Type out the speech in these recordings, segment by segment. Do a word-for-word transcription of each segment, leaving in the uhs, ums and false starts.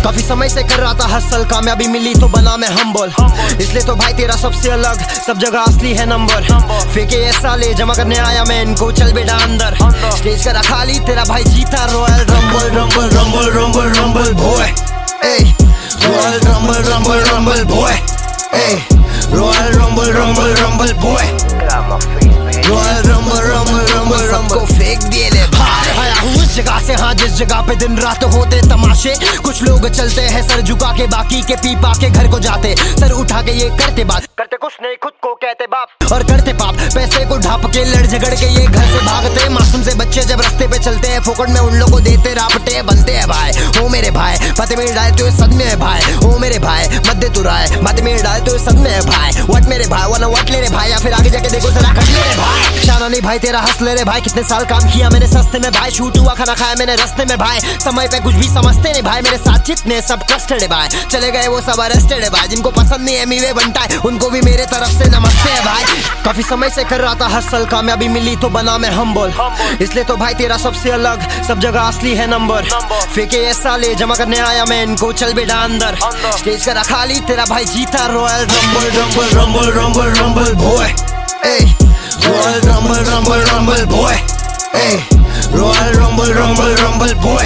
काफी समय से कर रहा था हसल, कामयाबी मिली तो बना मैं हम्बल। इसलिए तो भाई तेरा सबसे अलग, सब जगह असली है नंबर। फेंके ये साले जमा करने आया मैं इनको, चल बेटा अंदर। स्टेज करा खाली तेरा भाई जीता royal rumble rumble rumble rumble rumble boy, ए royal rumble rumble rumble boy, ए royal rumble rumble rumble boy, royal rumble rumble rumble rumble को फेंक दिए ले भाई। आया हूँ उस जगह से हाँ जिस जगह पे दिन रात होते तमाशे। कुछ लोग चलते हैं सर झुका के, बाकी के पी पा के घर को जाते सर उठा के। ये करते बात करते कुछ नहीं, खुद को कहते बाप और करते पाप। पैसे को ढाप के लड़ झगड़ के ये घर से भागते। मासूम से बच्चे जब रास्ते पे चलते हैं, फोकट में उन लोगों को देते रापटे बनते हैं भाई। ओ मेरे भाई बातें में डालते हुए सदमे है भाई। ओ मेरे भाई मत दे तू राय, बातें में डालते हुए सदमे है भाई। वट मेरे भाई वरना वट ले रे भाई, या फिर आगे जाके देखो जरा कट ले रे भाई। शाना नहीं भाई तेरा हंस ले रे भाई, कितने साल काम किया मैंने सस्ते में भाई। शूट हुआ खाना खाया मैंने रस्ते में भाई, समय पे कुछ भी समझते नहीं भाई। मेरे साथ जितने सब ट्रस्टेड है भाई, चले गए वो सब अरेस्टेड है भाई। जिनको पसंद नहीं है मीवे बनता है, उनको भी मेरे तरफ से नमस्ते है भाई। काफी समय से कर रहा था हसल, कामयाबी मिली तो बना मैं हम्बल। इसलिए तो भाई तेरा सबसे अलग, सब जगह असली है नंबर। फेंके ये साले जमा करने आया मैं इनको, चल बेटा अंदर। स्टेज करा खाली तेरा भाई जीता royal rumble rumble rumble rumble rumble boy, ए royal rumble rumble rumble boy, ए royal rumble rumble rumble boy,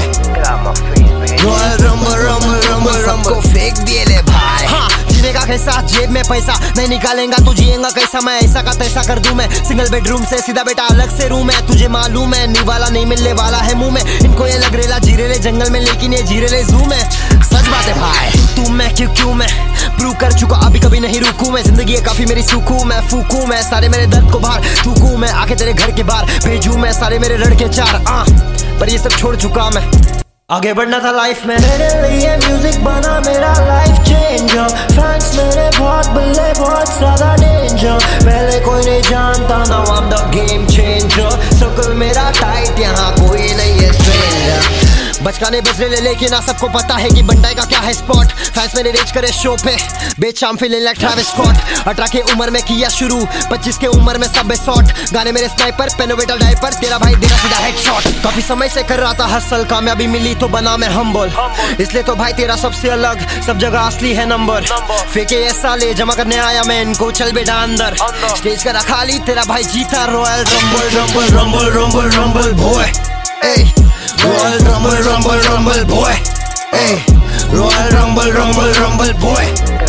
royal rumble rumble rumble rumble को फेंक दिए ले भाई। हाँ जीने का कैसा, जेब में पैसा नहीं निकालेगा तो जिएगा कैसा। मैं ऐसा का तैसा कर दूं मैं, सिंगल बेडरूम से सीधा बेटा अलग से रूम है। तुझे मालूम है नी वाला नहीं मिलने वाला है मुंह में। इनको ये लग रेला जीरेले जंगल में, लेकिन ये जीरेले जू में। सच बात है भाई तू मैं क्यों क्यों मैं प्रूव कर चुका, अभी कभी नहीं रुकू मैं। जिंदगी है काफी मेरी सूखू मैं, फूकू मैं सारे मेरे दर्द को बाहर थूकू मैं। आके तेरे घर के बाहर भेजू मैं सारे मेरे लड़के चार आ, पर ये सब छोड़ चुका मैं, आगे बढ़ना था लाइफ में। मेरे लिए म्यूजिक बना मेरा लाइफ चेंजर। फैंस मेरे बहुत बल्ले बहुत ज्यादा डेंजर। पहले कोई नहीं जानता ना, I'm the game changer। Circle मेरा टाइट, यहाँ कोई नहीं है स्ट्रेंजर। बचकाने बजरे ले लेकिन ना सबको पता है कि बंटाई का क्या है स्पॉट। फैंस मेरे रेज करे शो पे, बेच I'm feeling like Travis Scott। अठारह के उम्र में किया शुरू, पच्चीस के उम्र में सब शॉट। गाने मेरे स्नाइपर पेनो बेटा डाइपर, तेरा भाई देगा सीधा हेडशॉट। काफी समय से कर रहा था हसल, कामयाबी मिली तो बना मैं हम्बल। इसलिए तो भाई तेरा सबसे अलग, सब जगह असली है नंबर। फेंके ये साले जमा करने आया मैं इनको, चल बेटा अंदर। स्टेज करा खाली तेरा भाई जीता royal rumble rumble rumble rumble rumble boy, ए royal rumble rumble rumble boy, ए royal rumble rumble rumble boy,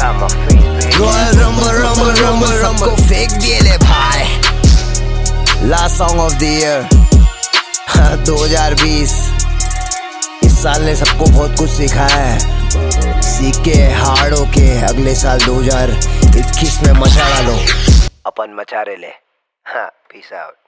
royal rumble rumble rumble rumble को फेंक दिए ले भाई। Last song of the year दो हज़ार बीस। इस साल ने सबको बहुत कुछ सिखाया है, सीख के हार्ड होके अगले साल दो हज़ार इक्कीस में मचा डालो। अपन मचा रहे ले। हाँ पीस आउट।